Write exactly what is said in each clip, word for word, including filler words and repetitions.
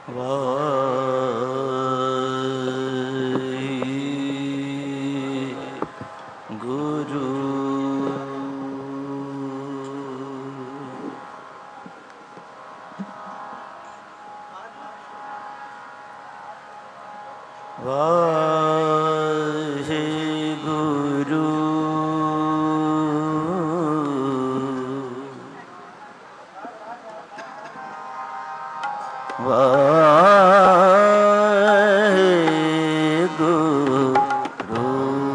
गुरु वाहे गुरु वाहे गुरु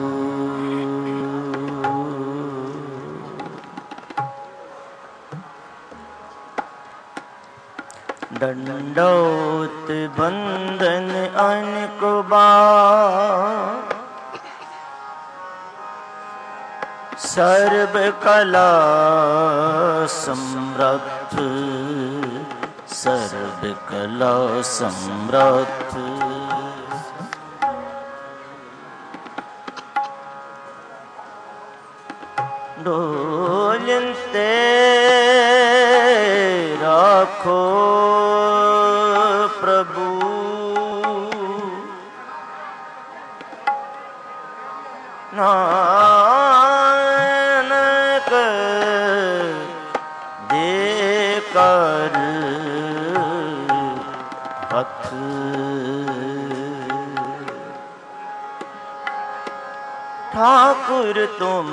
दंडोत बंदन अनेक बार सर्व कला समर्थ सर्व कला समर्थ डोलते राखो प्रभु नानक देकर हथ ठाकुर तुम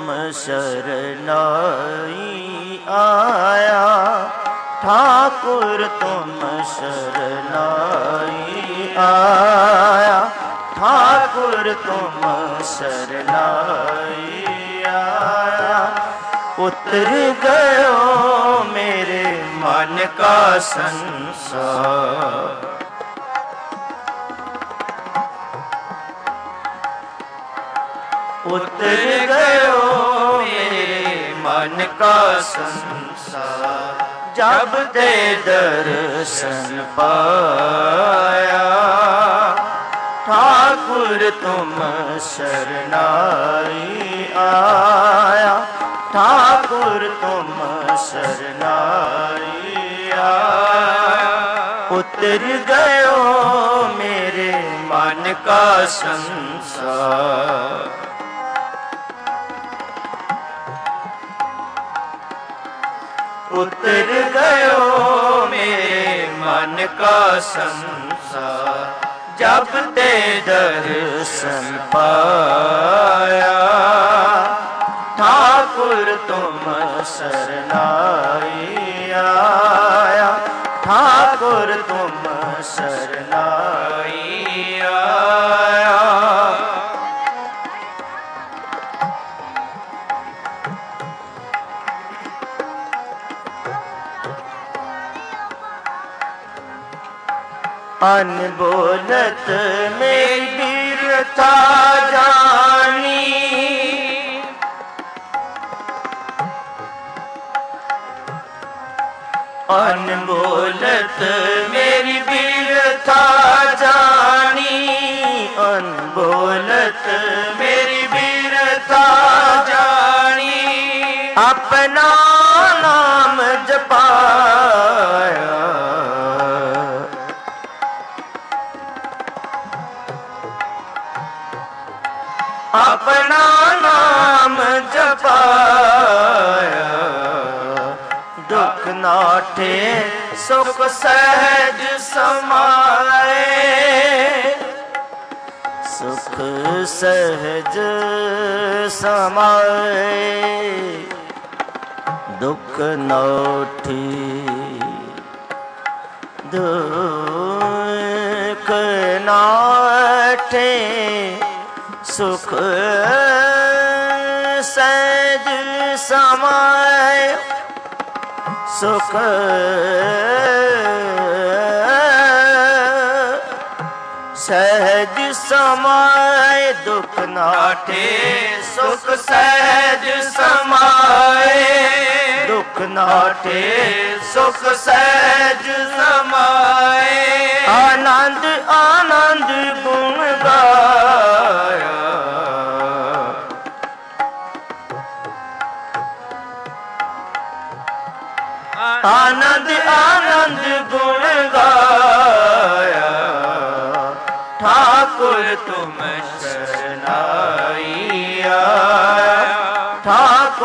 शरणाई आया ठाकुर तुम शरणाई आया ठाकुर तुम शरणाई आया उतर गयो मेरे मन का संसार उतर गयो मेरे मन का संसार जब ते दर्शन पाया ठाकुर तुम शरणाई आया ठाकुर तुम शरणाई आया उतर गयो मेरे मन का संसार उतर गयो मेरे मन का संसार जब ते दर्शन पाया ठाकुर तुम शरणाई आया ठाकुर तुम शरणाई आया अनबोलत मेरी वीरता जानी अनबोलत मेरी वीरता जानी अनबोलत मेरी वीरता जानी अपना नाम जपाया अपना नाम जपाया दुख नाटे सुख सहज समाए सुख सहज समाए दुख नाटे दुख नाटे सुख सहज समाए सुख सहज समाए दुख नाटे सुख सहज समाए दुख नाटे सुख सहज समाए आनंद आनंद गुण गाया आनंद आनंद गुण गाया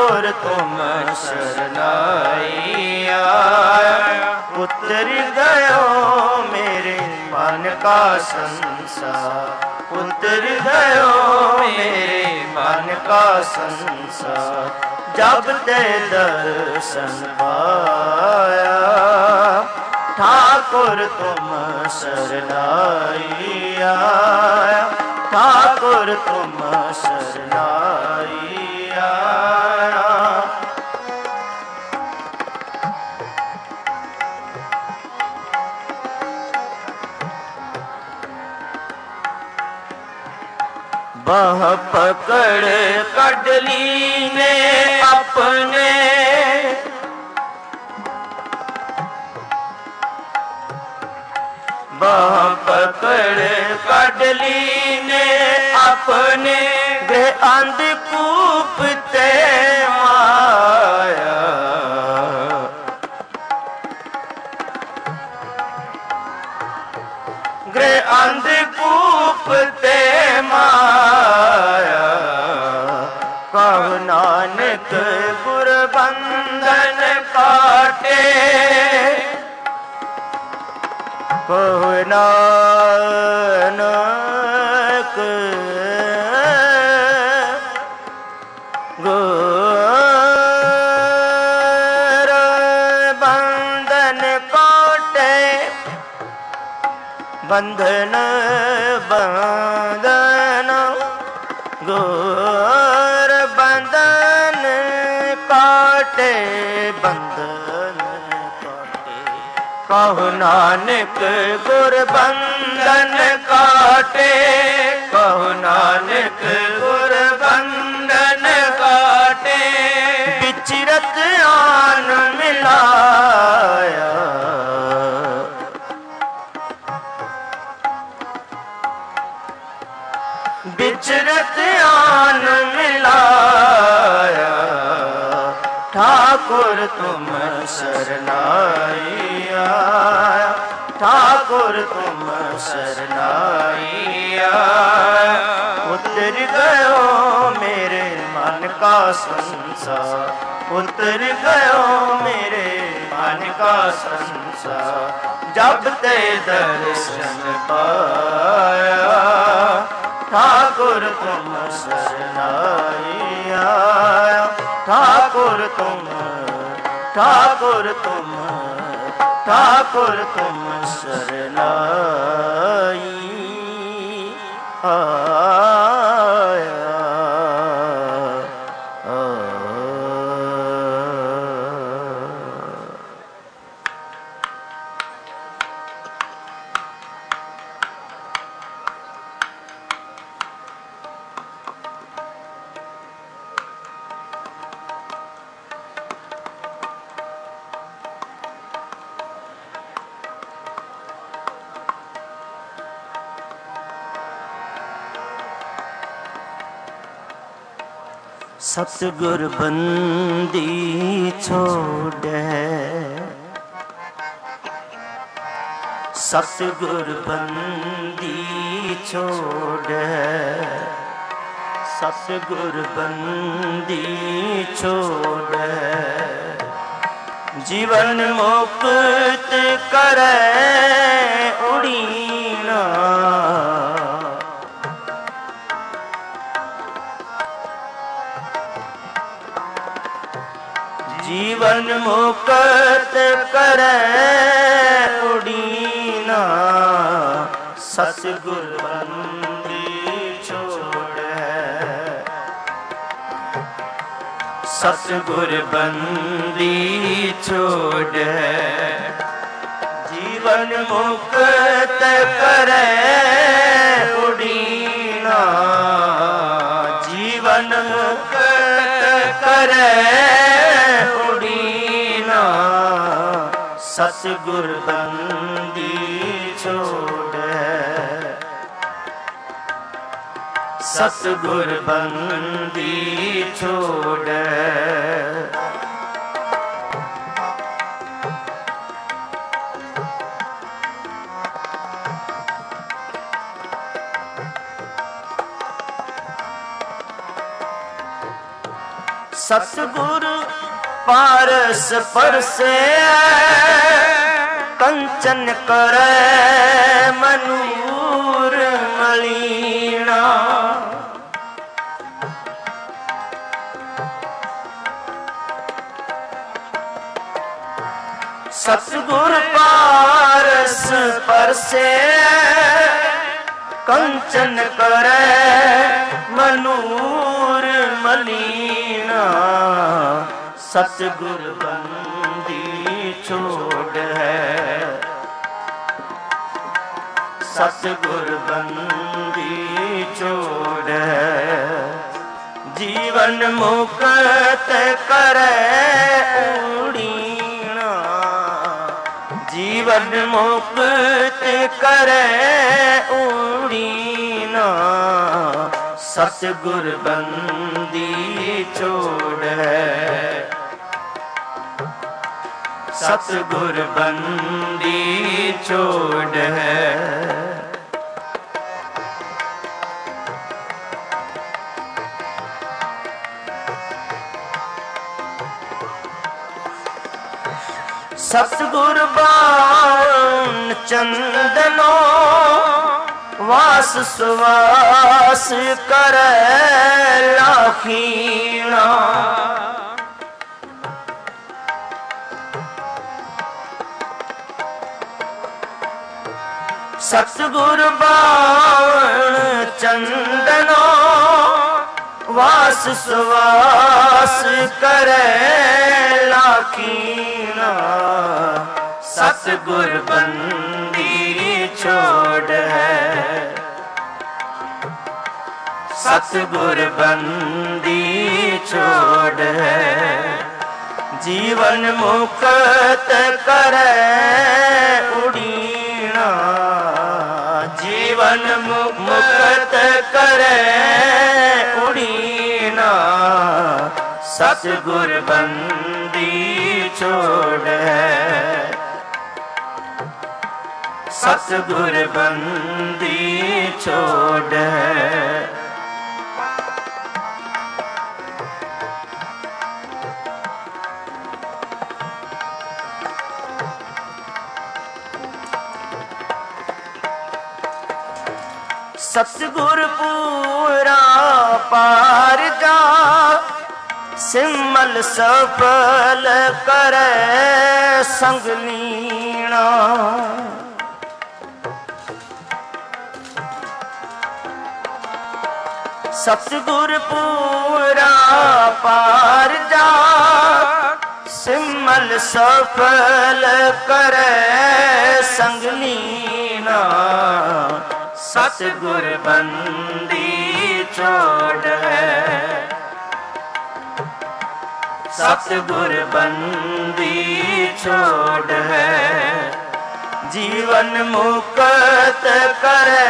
ठाकुर तुम शरनाई आया। उतर गयो मेरे मन का संसार, उतर गयो मेरे मन का संसार, जब ते दर्शन पाया। ठाकुर तुम शरनाई आया, ठाकुर तुम शरनाई आया। बाह पकड़ कडली ने अपने, बाह पकड़ कडली ने अपने, गृह अंधकूप ते माया। गृह अंधकूप ते माया। कहु नानक गुर बंधन काटे, कहु नानक गुर बंधन काटे, बंधन बंधन गुर बंधन काटे, बंधन काटे। कहु नानक गुर बंधन काटे, कहु नानक गुर बंधन काटे। बिचरत आन मिलाया, बिचरत आन मिलाया। ठाकुर तुम शरनाई आया, ठाकुर तुम शरनाई आया। उतर गयो मेरे मन का संसार, उतर गयो मेरे मन का संसार, जब ते दर्शन पाया। ठाकुर तुम शरनाई आया, ठाकुर तुम, ठाकुर तुम, ठाकुर तुम शरनाई आया। सतगुर बंदी छोड़े, सतगुर बंदी छोड़े, सतगुर बंदी छोड़े। जीवन मुक्त करे उड़ीना, जीवन मुक्त करे उड़ीना। सतगुर बंदी छोड़े, सतगुर बंदी छोड़े। जीवन मुक्त करे उड़ीना, जीवन मुक्त करे उड़ीना। सतगुर बंदी छोड़े, सतगुर बंदी छोड़े। सतगुरु पारस परसे कंचन करे मनूर मलीना। सतगुरु पारस परसे कंचन करे मनूर मलीना। सतगुर बंदी छोड़ है, सतगुर बंदी छोड़ है। जीवन मुक्त करे उड़ीना, जीवन मुक्त करे उड़ीना। सतगुर बंदी छोड़ है, सतगुर बंदी छोड़ है। सतगुर बाण चंदनो वास सुवास करे लाखीना। सतगुर बाण चंदनो वास सुवास करे लाखीना। सतगुर बंदी छोड़ है, सतगुर बंदी छोड़ है। जीवन मुक्त करे उड़ीना, जीवन मुक्त करे उड़ीना। सतगुर बंदी छोड़ है, सतगुर बंदी छोड़ है। सतगुर पूरा पार जा सिमल सफल करे संग लीना। सतगुर पूरा पार जा सिमल सफल करे संग लीना। सतगुर बंदी छोड़ है, सतगुर बंदी छोड़ है। जीवन मुक्त करे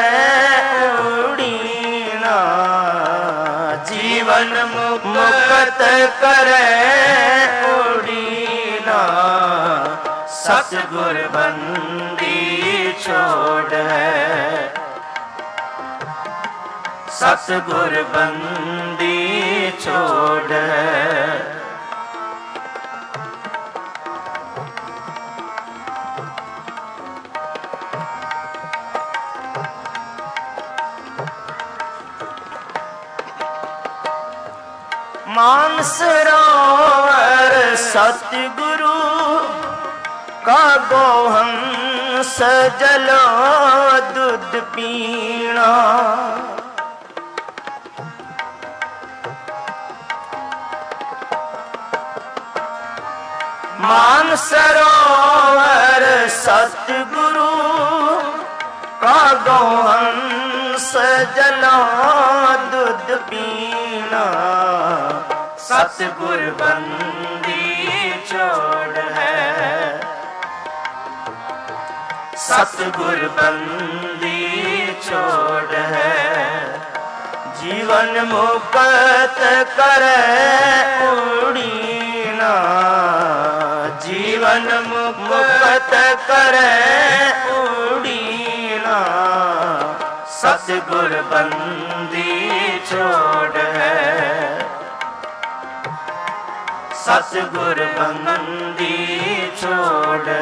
उड़ीना, जीवन मुक्त करे उड़ीना। सतगुर बंदी छोड़ है, सतगुर बंदी छोड़ है। मानसरोवर सतगुरु का गोहंस जलो दूध पीना। मानसरोवर सतगुरु का गोहंस जलो दूध पीना। सतगुर बंदी छोड़ है, सतगुर बंदी छोड़ है। जीवन मुक्त करे उड़ीना, जीवन मुक्त करे उड़ीना। सतगुर बंदी छोड़ है, सतगुर बंदी छोड़।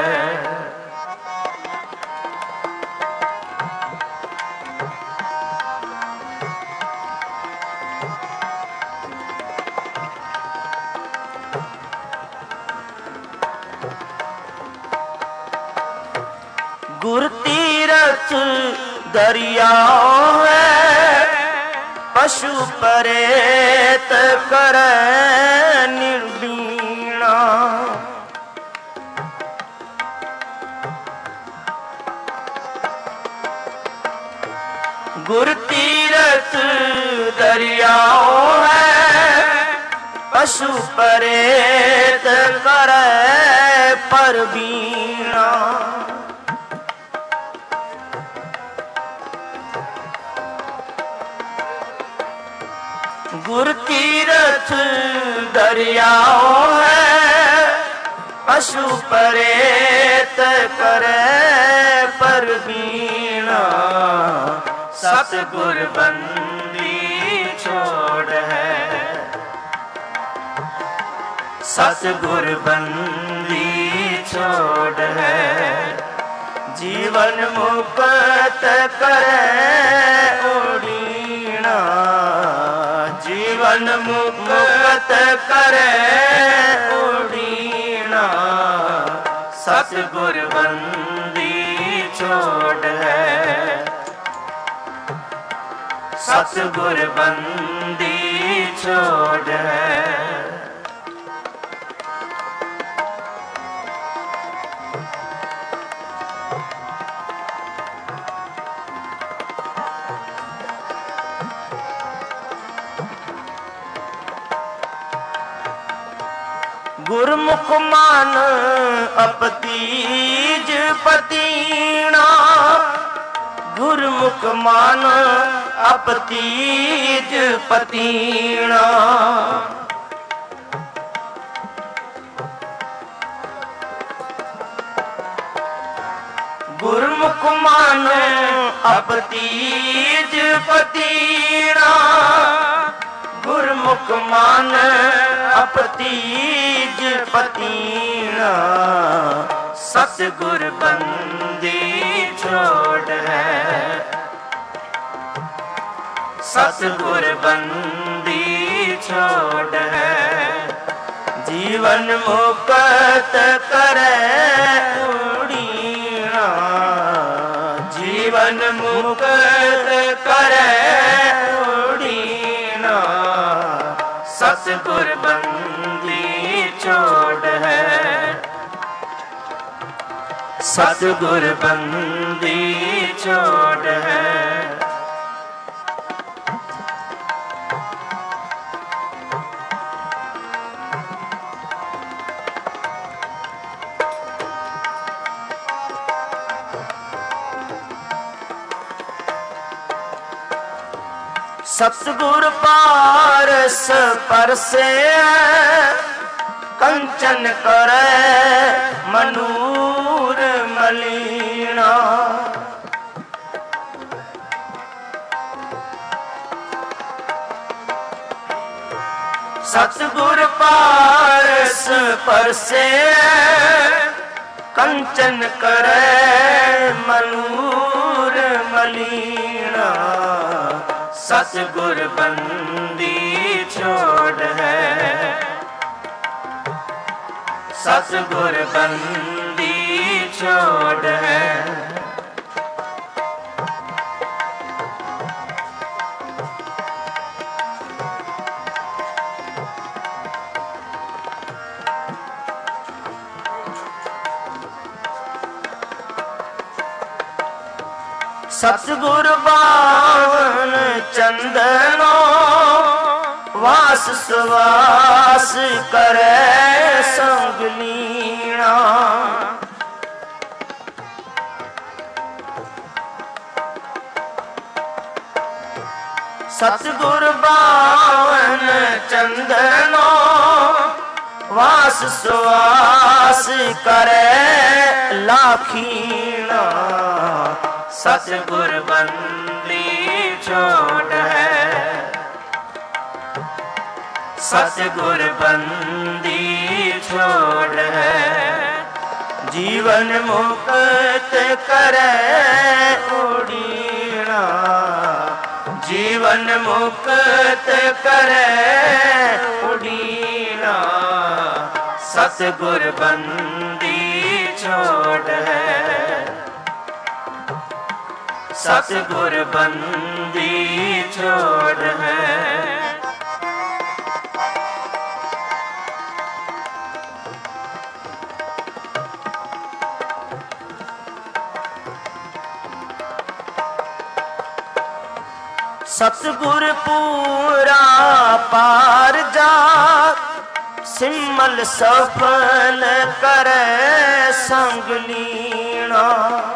गुर तीरथ दरिया है, पशु परेत करे निर्वीणा। गुर तीरथ दरिया है, पशु परेत करे परवीणा। गुर तीरथ दरियाओ है, पशु परेत करे परवीणा। सतगुर बंदी छोड़ है, सतगुर बंदी छोड़ है। जीवन मुक्त करे उड़ीना, जीवन मुक्त करे उड़ीना। सतगुर बंदी छोड़ है, सतगुर बंदी छोड़ है। गुरमुख मान अपतीज पतीना, गुरमुख मान अपतीज पतीना। गुरमुख मान अपतीज पतीना, गुरमुख मान अपतीज पतीना। सतगुर बंदी छोड़ है, सतगुर बंदी छोड़ है। जीवन मुक्त करे उड़ीना, जीवन मुक्त करे उड़ीना। सतगुर बंदी छोड़ है, सतगुर बंदी छोड़ है। सतगुर पारस परसे कंचन करे मनूर मलीना। सतगुर पारस परसे कंचन करे मनूर मलीना। सतगुर बंदी छोड़ है, सतगुर बंदी छोड़ है। सतगुर बावन चंदनो वास सुवास करे संग लीना। सतगुर बावन चंदनो वास सुवास करे लाखीना। सतगुर बंदी छोड़ है, सतगुर बंदी छोड़ है। जीवन मुक्त करे उड़ीना, जीवन मुक्त करे उड़ीना, सतगुर बंदी छोड़ है। सतगुर बंदी छोड़ है। सतगुर पूरा पार जा, सिमल सफल करे संग लीना।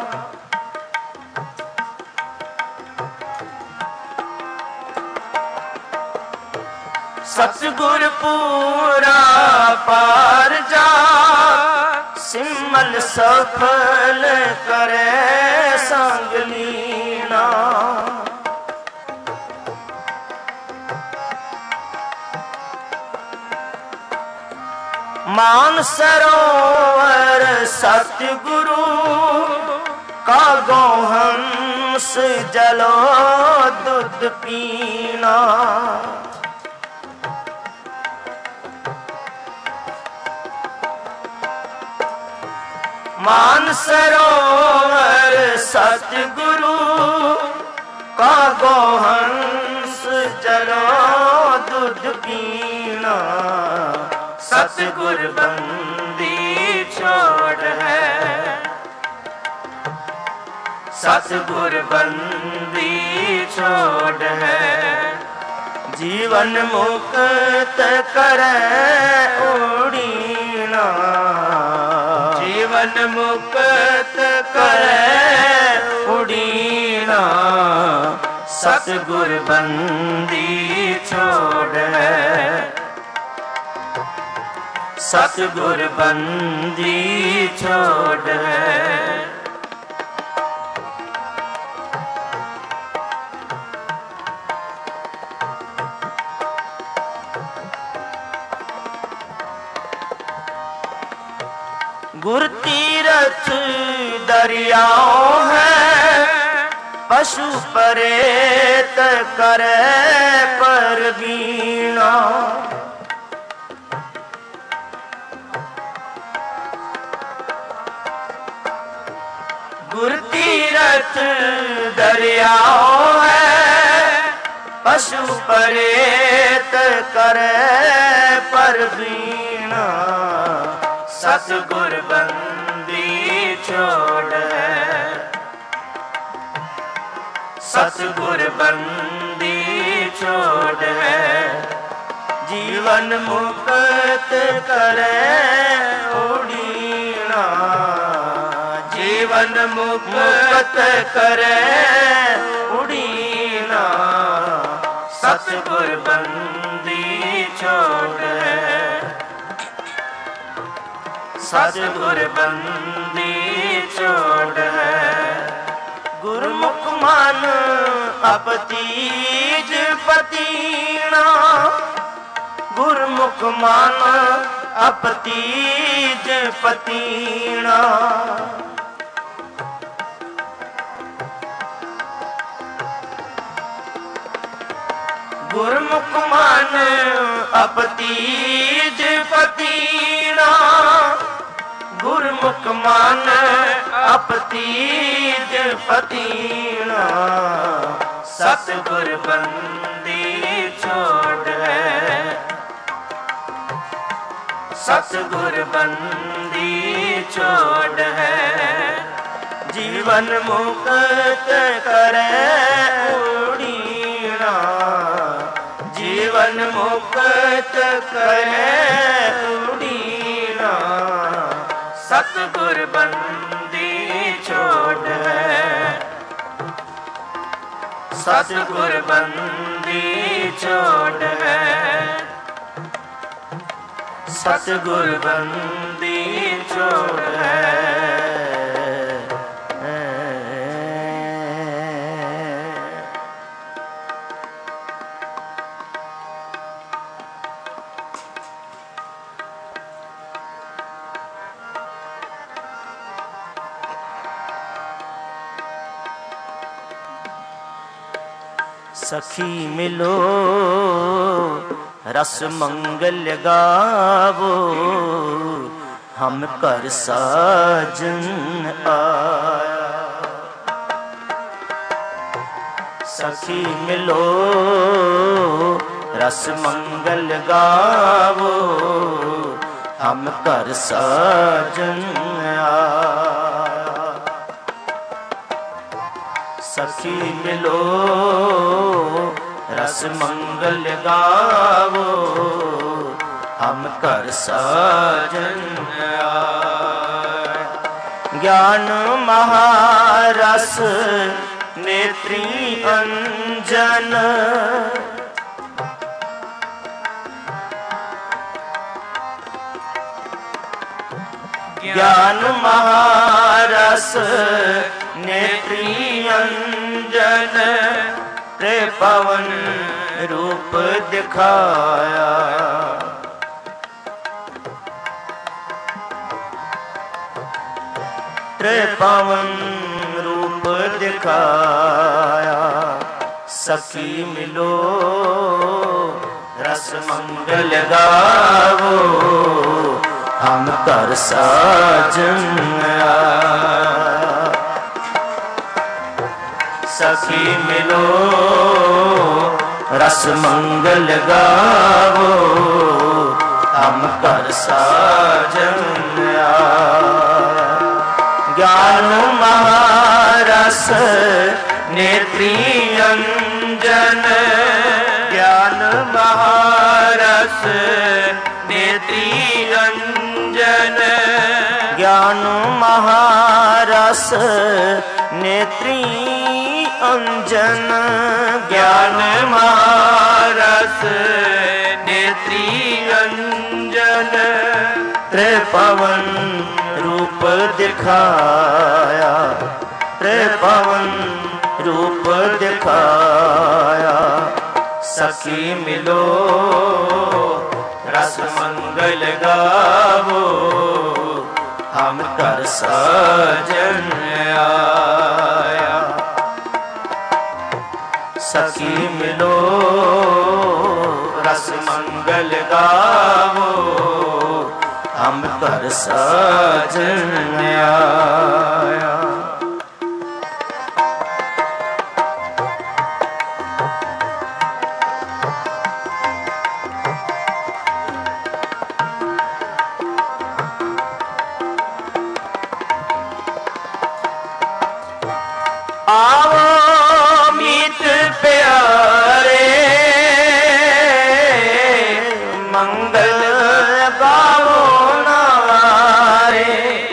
सतगुर पूरा पार जा, सिमल सफल करे संग लीना। मान सरोवर सतगुरु का गोहंस जलो दूध पीना। मान सरोवर सतगुरु का गोहंस जलो दूध पीना, सतगुर बंदी छोड़ है। सतगुर बंदी छोड़ है। जीवन मुक्त करे उड़ीना, जीवन मुक्त करे उड़ीना, सतगुर बंदी छोड़ है। सतगुर बंदी छोड़ है। गुर तीरथ दरियाओं है, पशु परेत करे परवीना। गुर तीरथ दरियाओं है, पशु परेत करे परवीना, सतगुर बंदी छोड़ है। सतगुर बंदी छोड़ है। जीवन मुक्त करे उड़ीना, जीवन मुक्त करे उड़ीना, सतगुर बंदी छोड़ है। सतगुर बंदी छोड़ है। गुरमुख मान अपतीज पतीना, गुरमुख मान अपतीज पतीना। गुरमुख मान अपतीज पतीना, गुरमुख मान अपतीज पतीना, सतगुर बंदी छोड़ है। सतगुर बंदी छोड़ है। जीवन मुक्त करे उड़ीना, जीवन मुक्त करे उड़ीना, सतगुर बंदी छोड़ है। सतगुर बंदी छोड़ है। सतगुर बंदी छोड़ है। सखी मिलो रस मंगल गावो, हम कर साजन आया। सखी मिलो रस मंगल गावो, हम कर साजन आया। सखी मिलो रस मंगल गावो, हम कर साजन आया। ज्ञान महारस नेत्री अंजन, ज्ञान महारस नेत्री अंजन, रे पवन रूप दिखाया। रे पवन रूप दिखाया। सखी मिलो रस मंगल गावो, हम कर साजन आया। सखी मिलो रस मंगल गावो, हम कर साजन आया। ज्ञान महारस नेत्री अंजन, ज्ञान महारस नेत्री अंजन, ज्ञान महारस नेत्री अंजन, ज्ञान महारस नेत्री अंजन, रे पवन रूप दिखाया। रे पवन रूप दिखाया। सखी मिलो रस मंगल गावो, हम कर साजन आया। सखी मिलो रस मंगल गावो, हम कर साजन आया। आओ मीत प्यारे, मंगल गावो नारे।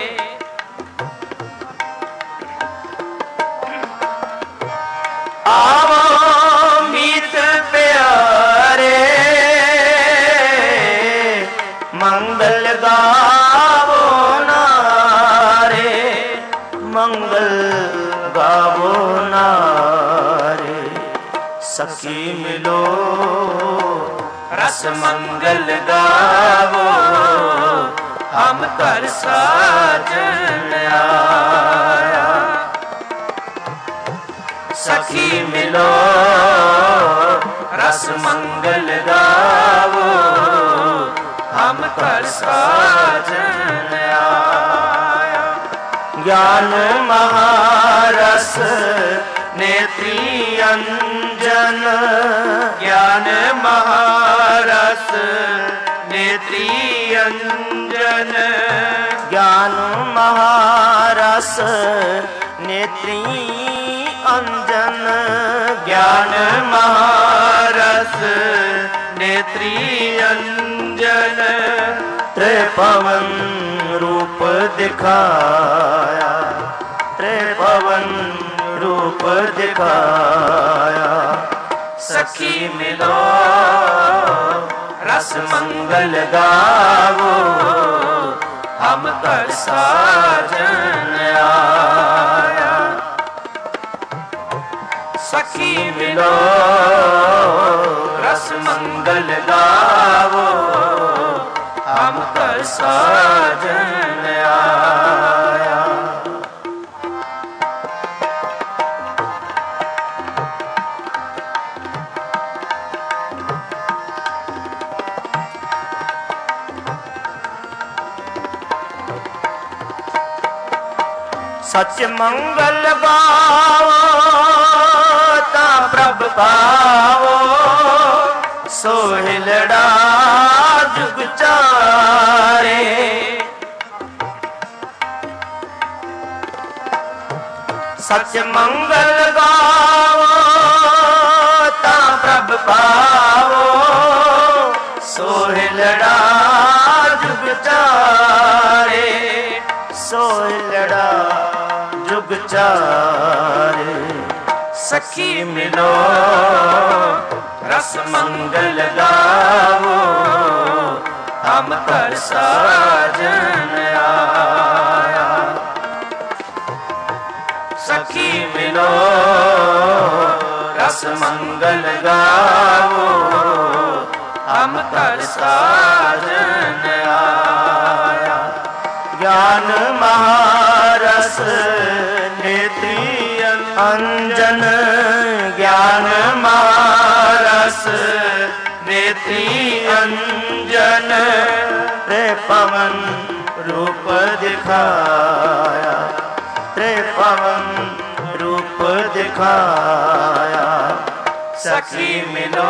आओ मीत प्यारे, मंगल गावो नारे। मंगल गावो नारे। सखी मिलो रस मंगल गावो, हम कर साजन आया। सखी मिलो रस मंगल गावो, हम कर साजन आया। ज्ञान महारस नेत्री अंजन, ज्ञान महारस नेत्री अंजन, ज्ञान महारस नेत्री अंजन, ज्ञान महारस नेत्री अंजन, रे पवन रूप दिखाया। रे पवन रूप दिखाया। सखी मिलो रस मंगल गावो, हम कर साजन आया। सखी मिलो रस मंगल गावो, हम कर साजन आया। सच मंगल गाओ ता प्रभ पाओ, सोहिलड़ा जुग चारे। सच मंगल गाओ ता प्रभ पाओ, सोहिलड़ा जुग चारे, सोहिलड़ा जुग चारे। सखी मिलो रस मंगल गाओ, हम कर साजन आया। सखी मिलो रस मंगल गाओ, हम कर साजन आया। ज्ञान महारस नेत्री अंजन, ज्ञान महारस नेत्री अंजन, रे पवन रूप दिखाया, रे पवन रूप दिखाया। सखी मिलो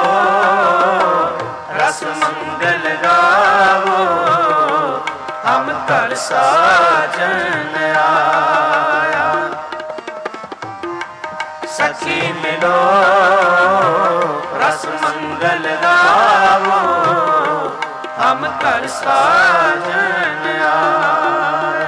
रस मंगल गाओ, हम कर साजन आया। सखी मिलो रस मंगल गाओ, हम कर साजन आया।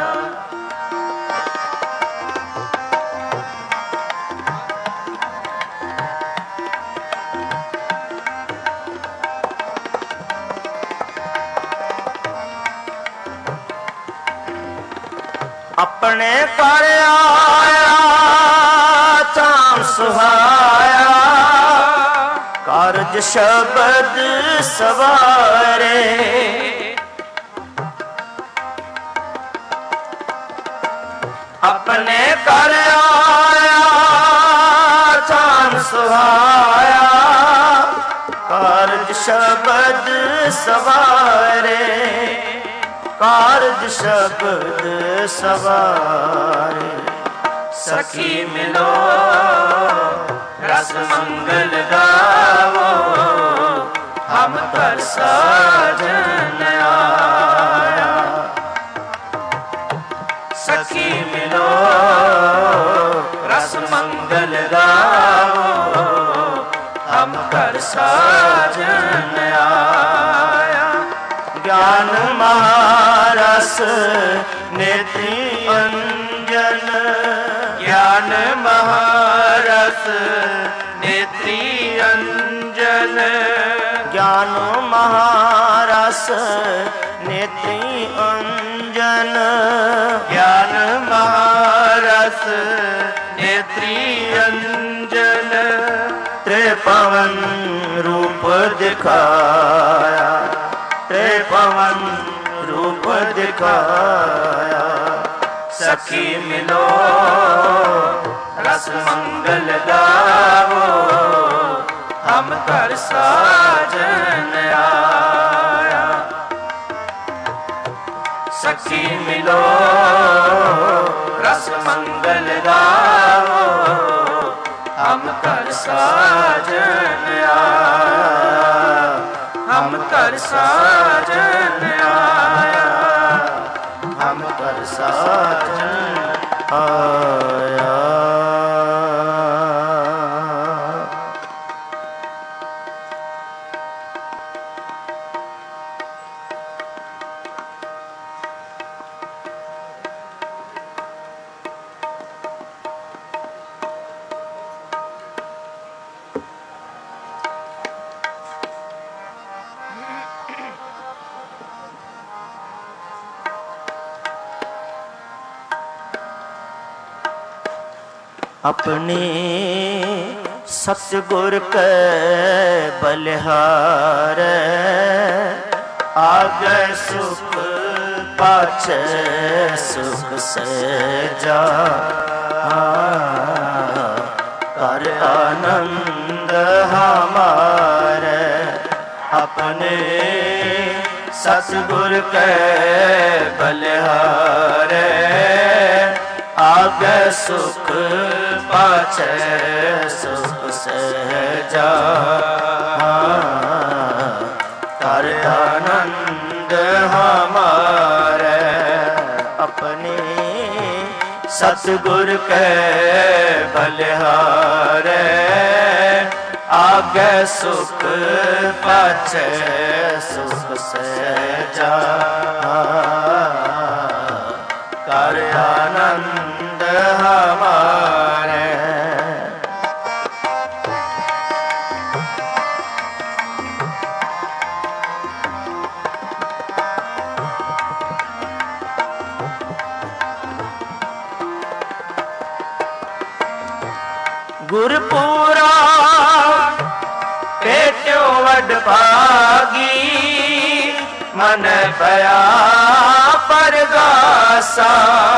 अपने पर आया चाम सुहाया, कारज शब्द सवारे। अपने कर आया चाम सुहाया, कारज शब्द सवारे, कारज शब्द सवारे। सखी मिलो रस मंगल गाओ, हम कर साजन आया। सखी मिलो रस मंगल गाओ, हम कर साजन आया। ज्ञान महारस नेत्री अंजन, ज्ञान महारस नेत्री अंजन, ज्ञान महारस नेत्री अंजन, ज्ञान महारस नेत्री अंजन, त्रिपवन रूप दिखाया, त्रिपवन रूप दिखाया। सखी मिलो रस मंगल गाओ, हम कर साजन आया। सखी मिलो रस मंगल गाओ, हम कर साजन आया, हम कर साजन आया, हम कर साजन आया। अपने सतगुर के बलिहार, आगे सुख पाछे सुख सजा, कर आनंद हमारे। अपने सतगुर के बलिहार, आगे सुख पाछे सुख सहजा कर आनंद हमारे अपने सतगुर के बलिहारे आगे सुख पाछे सुख सहजा कर आनंद हमारे गुरपुरा पेट्यो वड भागी मन पया परगासा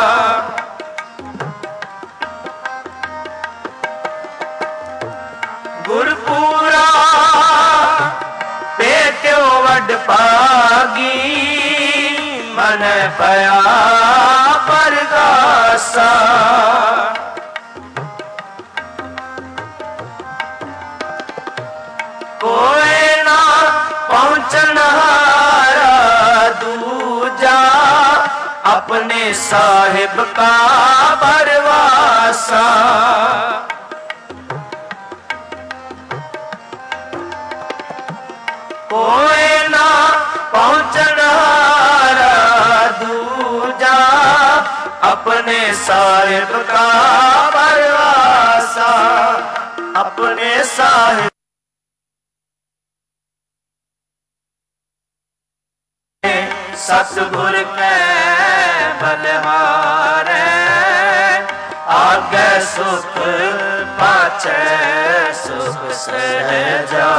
गुरपुरा पेट्यो वड भागी मन पया परगासा कोई ना पहुँचन हारा दूजा अपने साहिब का बरवासा कोई ना पहुँचन हारा दूजा अपने साहिब का बरवासा अपने साहिब सतगुर के बलिहारे आगे सुख पाछे सुख सहजा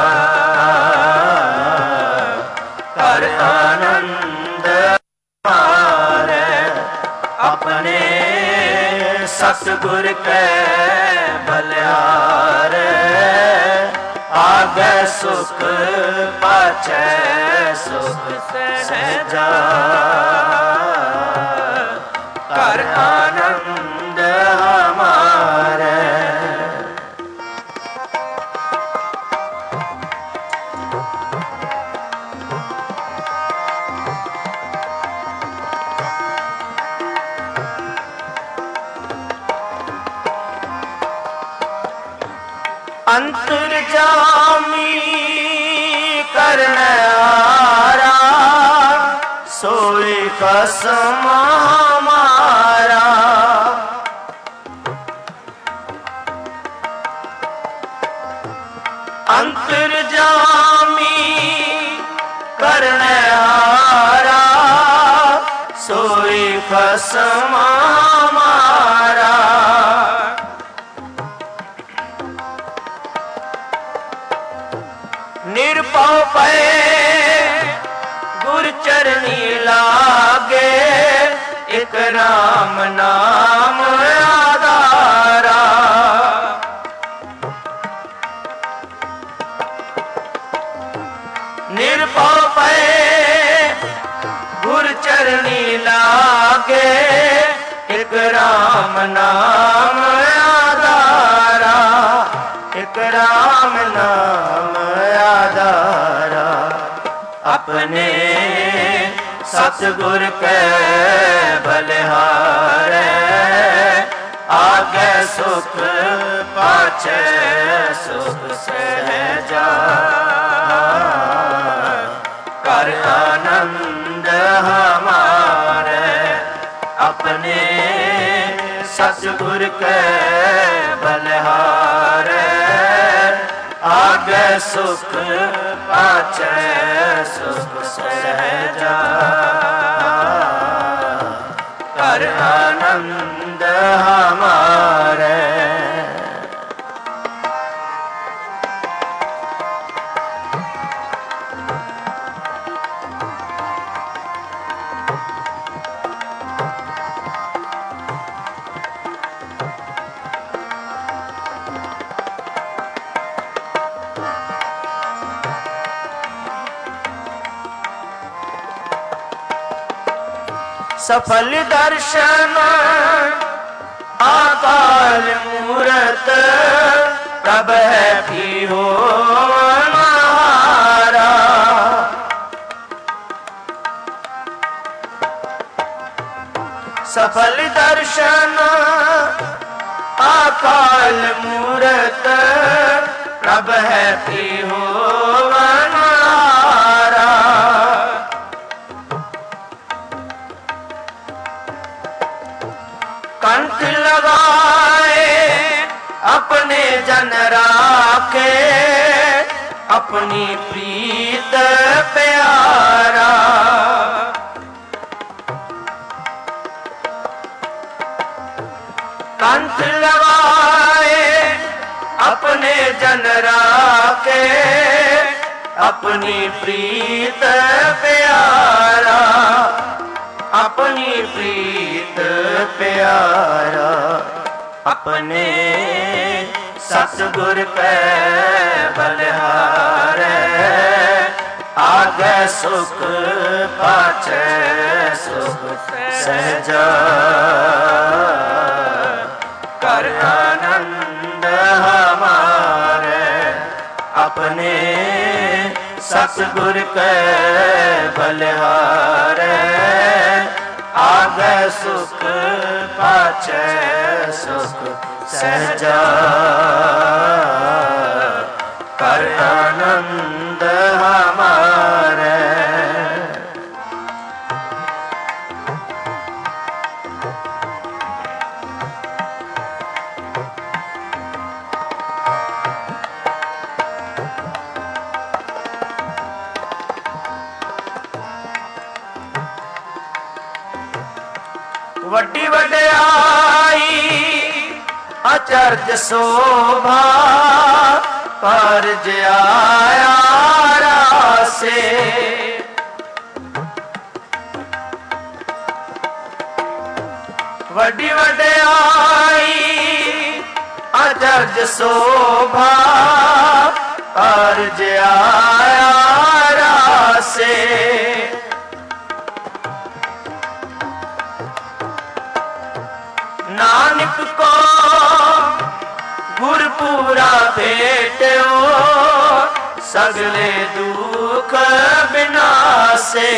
कर आनंद हमारे अपने सतगुर के बलिहारे आगे सुख पाछे सुख सहजा कर आनंद हमारे अंतर्जामी करने आरा सोई कसम हमारा अंतर्जामी करने आरा सोई कसम हमारा निरपौ पे गुर चरनी लागे एक राम नाम आधारा निरपौ पे गुर चरनी लागे एक राम नाम आधारा एक राम नाम आधारा अपने सतगुर के बलिहारे आगे सुख पाछे सुख सहजा कर आनंद हमारे अपने सतगुर के बलिहारे आगे सुख पाछे सुख सहजा कर आनंद हमारे सफल दर्शन आकाल मूरत प्रभ है भी हो महारा। सफल दर्शन आकाल मूरत प्रभ है भी हो महारा। कंठ लगाए अपने जन राखे अपनी प्रीत प्यारा। कंठ लगाए अपने जन राखे अपनी प्रीत प्यारा। अपनी प्रीत प्यारा। अपने सतगुर के बलिहारे आगे सुख पाछे सुख सहजा। कर आनंद हमारे अपने सतगुर के बलिहारे आगे सुख पाछे सुख सहजा। कर आनंद हमारे। वड्डी वड्याई अचरज शोभा परज आया रासे। वड्डी वड्याई अचरज शोभा परज आया रासे। नानक को गुरपुरा भेटो सगले दुख बिनासे।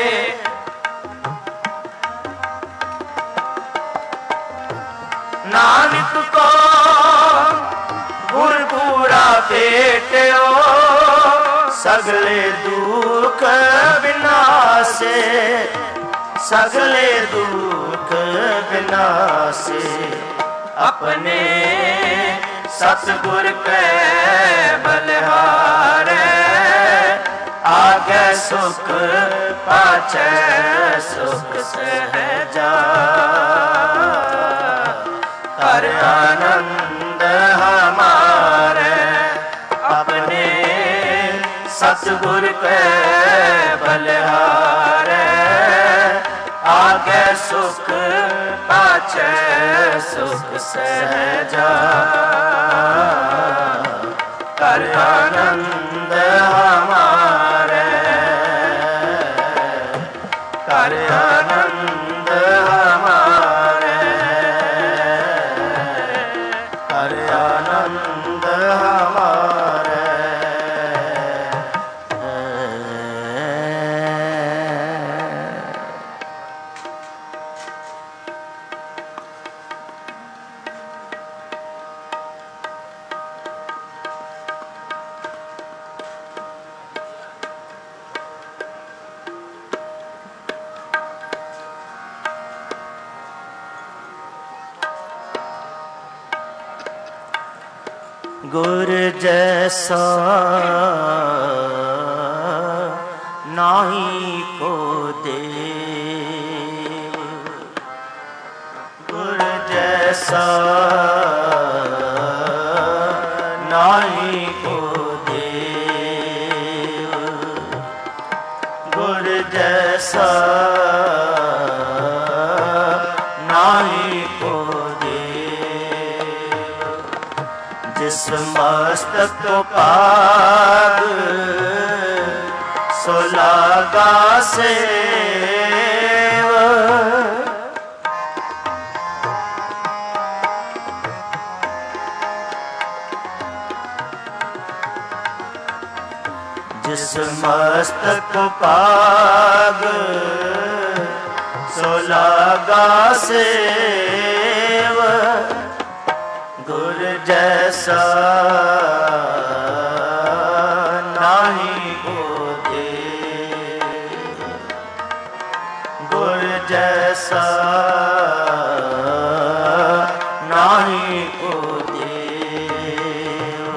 नानक को गुरपुरा भेटो सगले दुख बिनासे। सगले दुख बिनासे। अपने सतगुर के बलिहारे आगे सुख पाछे सुख सहजा। कर आनंद हमारे अपने सतगुर के बलिहारे आगे सुख पाछे सुख सहजा। कर आनंद हमारे। कर आनंद हमारे। कर आनंद हमारे। गुर जैसा नाही को देव। गुर जैसा नाही को देव। गुर जैसा नाही को जिस मस्तक तो पाग सो लागा सेव। जिस मस्तक पाग सो लागा सेव गुर जैसा नाही को देव गुर जैसा नाही को देव।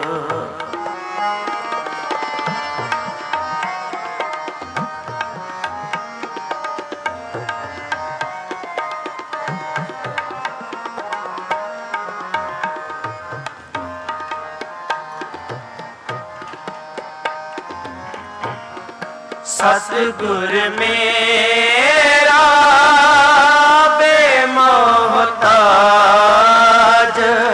सतगुर मेरा बेमोहताज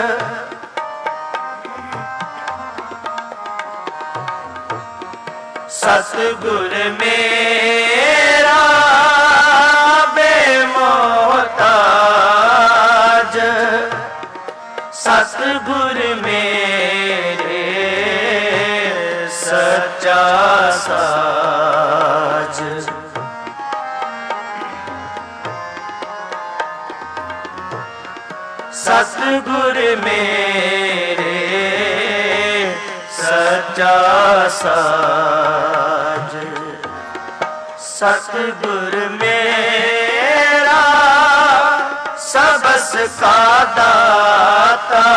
सतगुर मेरा बेमोहताज सतगुर मेरे सच्चा साज सतगुर मेरे सच्चा साज सतगुर मेरा सबस का दाता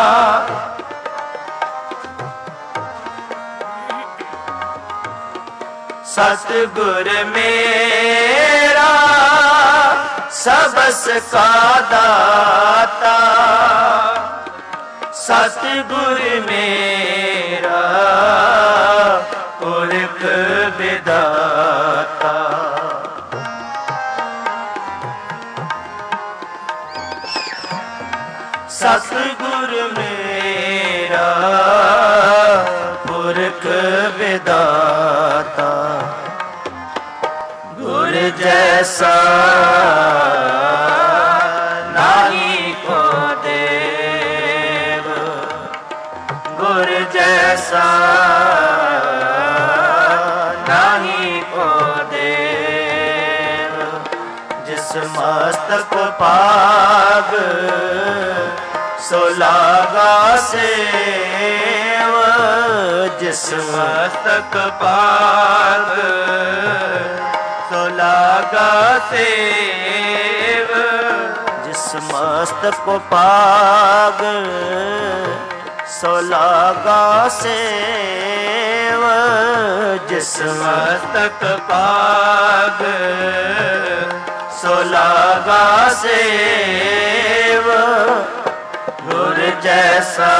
सतगुर मेरा सबस का दाता सतगुर मेरा पुरख विधाता सतगुर मेरा पुरख विधाता गुर जैसा नाही को देव गुर जैसा नाही को देव। जिस मस्तक पाग सो लागा सेव जिस मस्तक पाग सो लागा सेव जिस मस्तक पाग सो लागा सेव जिस मस्तक पाग सो लागा सेव गुर जैसा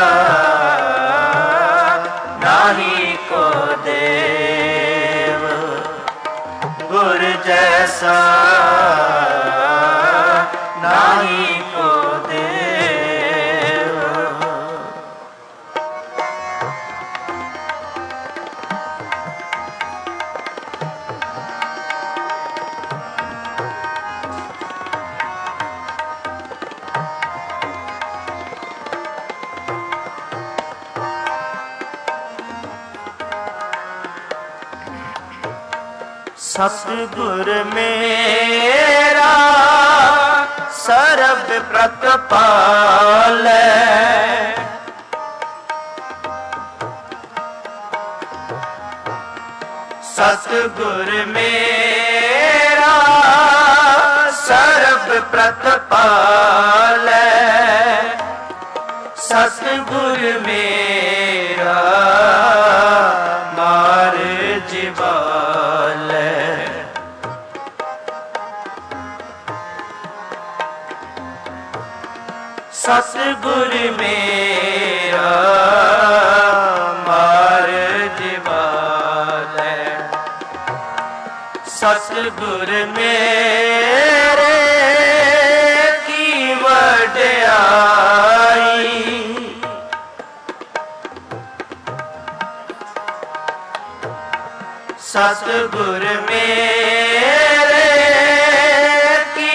नाही को देव गुर जैसा नाही को देव। सतगुर मेरा सरब प्रतिपालै सतगुर मेरा सरब प्रतिपालै सतगुर मेरा मार जिवालै सतगुर मेरा मार जिवालै सतगुर मेरे की वड्याई सतगुर मेरे की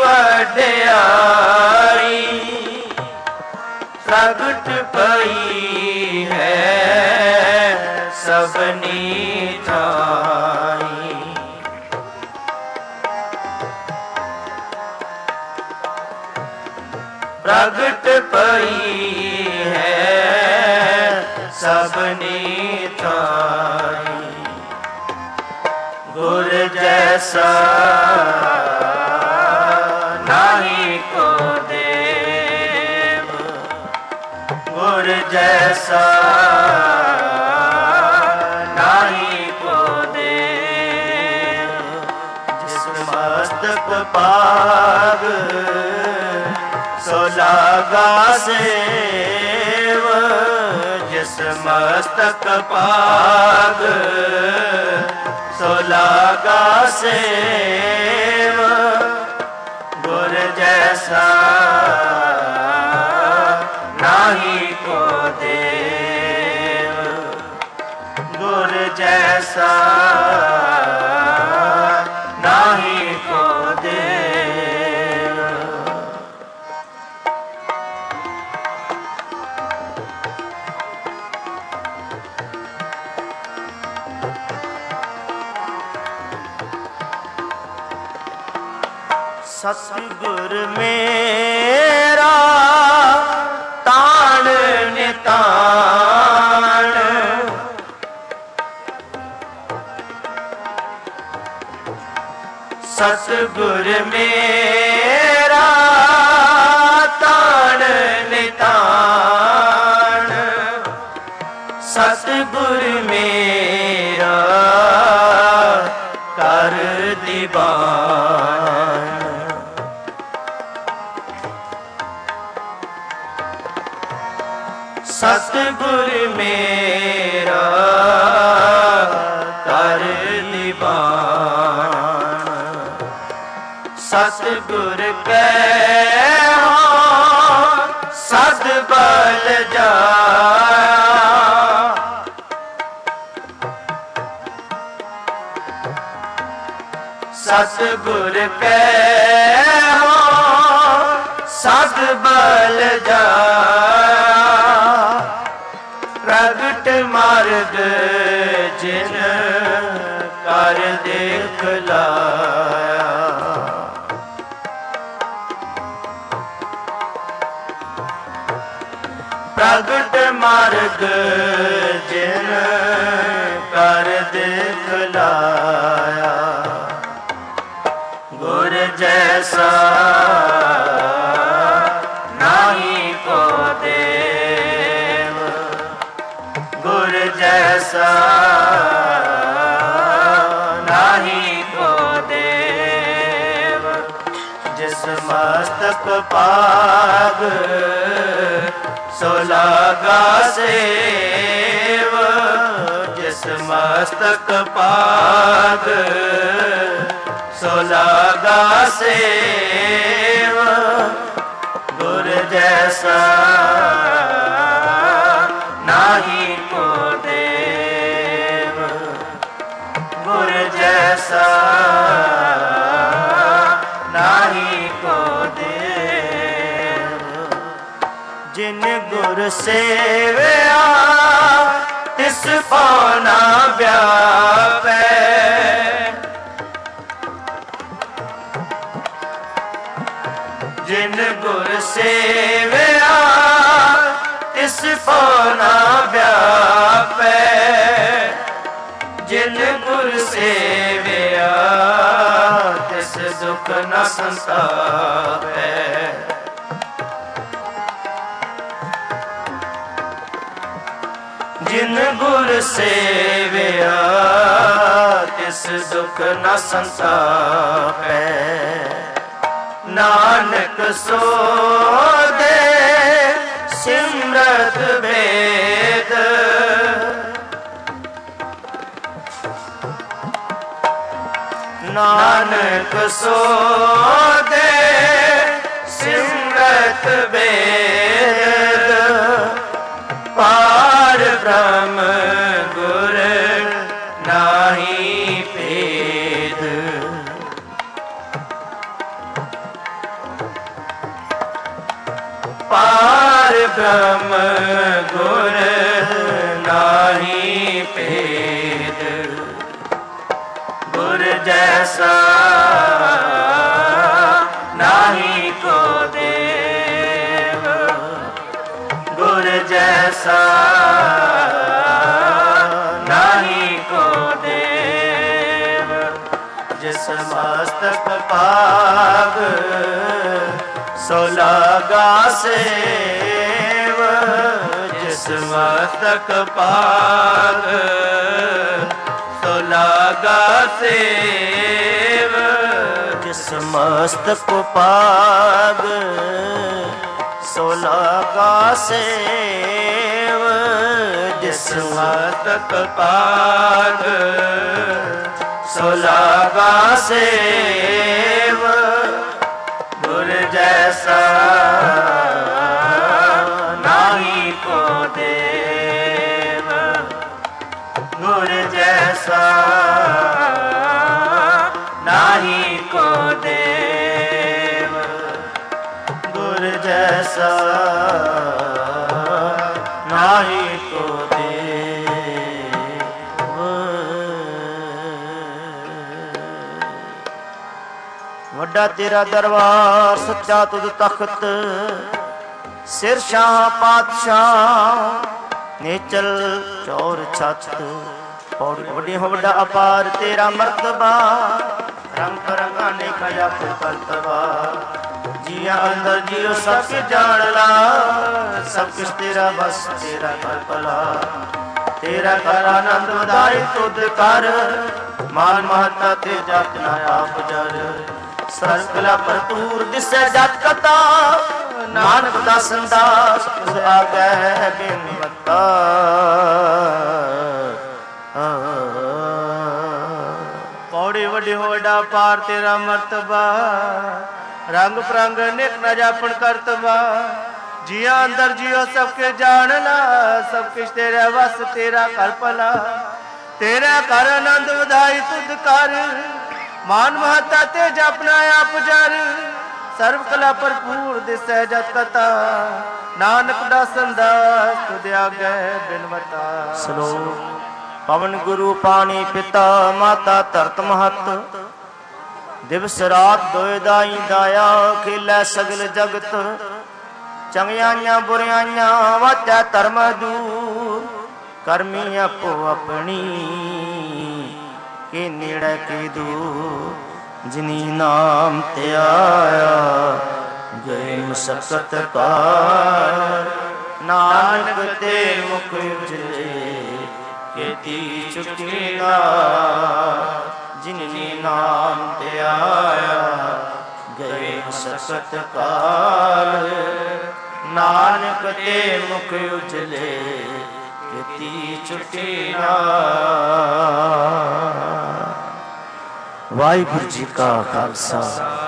वड्याई प्रगट पई है सबनी ठाई। प्रगट पई है सबनी ठाई। गुर जैसा नहीं को देव, गुर जैसा नहीं को देव। जिस मस्तक पाग सो लागा सेव, जिस मस्तक पाग सो लागा सेव। गुर जैसा नहीं को देव, गुर जैसा नहीं को देव। सतगुर मेरा ताण निताण, सतगुर मेरा ताण निताण। सतगुर मेरा कर दीवान। सतगुर मेरा कर दीवान। सतगुर कै सद बल जाया। सतगुर कै सद बल जाया। प्रगट मार्ग जिन कर दिखलाया। प्रगट मार्ग जिन कर दिखलाया। गुर जैसा नहीं को देव, गुर जैसा नहीं को देव। जिस मस्तक पाग सो लागा सेव, जिस मस्तक पाग सो लागा सेव। गुर जैसा नहीं को देव, गुर जैसा नहीं को देव। जिन गुर सेवया तिस पाना व्यापै। जिन गुर सेवया तिस पाना व्यापै। जिन गुर सेवया तिस दुख न संतापै। जिन गुर सेवया तिस दुख न संतापै। नानक सो दे सिमरत वेद। नानक सो दे सिमरत वेद। पार ब्रह्म गुर नाही भेद। पार ब्रह्म गुर नाही भेद गुर जैसा नाही को देव गुर जैसा नाही को देव जिस मस्तक पाग सो लगा सेव जिस मस्तक पाग सो लगा सेव जिस मस्तक पाग सो लगा सेव जिस मस्तक पाग सो लगा सेव गुर जैसा नाही को देव गुर जैसा नाही को देव गुर जैसा नाही को देव। वड्डा तेरा दरबार सच्चा तुद तख्त सिर शाह पातशाह नेचल चौर छत पौड़ी वड्डी हो वड्डा अपार तेरा मर्तबा रंग रंगाने खजा करतबा जिया अंदर जियो सबके जान ला सब कुछ तेरा बस तेरा कर भला तेरा कर आनंद उदारी तुद कर मान महता ते जातना आप जर सर्कला भरपूर दिसे जत कथा नानक दास दास तुझ आगे बिनवता पौड़ी वड्डी होड़ा पार तेरा मर्तबा रंग प्रंग निक न जापन करतबा जिया अंदर जियो सबके जान ला सब कुछ तेरा वस तेरा कर भला तेरा कर आनंद वधाई तुद कर मान महता ते जपना आप जर सर्व कला भरपूर दिसै जत कथा नानक दासन दास तुद आगे बिनवता। श्लोक पवन गुरु पानी पिता माता धरत महत दिवस रात दोए दाई दाया खेलै सगल जगत चंगियाइयां बुरियाइयां वाचा धर्म दूर करमी अपो अपनी के नेड़े के दूर जिनी नाम ते आया गए मशक्कत कार नानक ते मुख उजले खेती चुकेगा जिनी नाम ते आया गए मशक्कत कार नानक ते मुख उजले खेती चुकेगा। वाहिगुरू जी का खालसा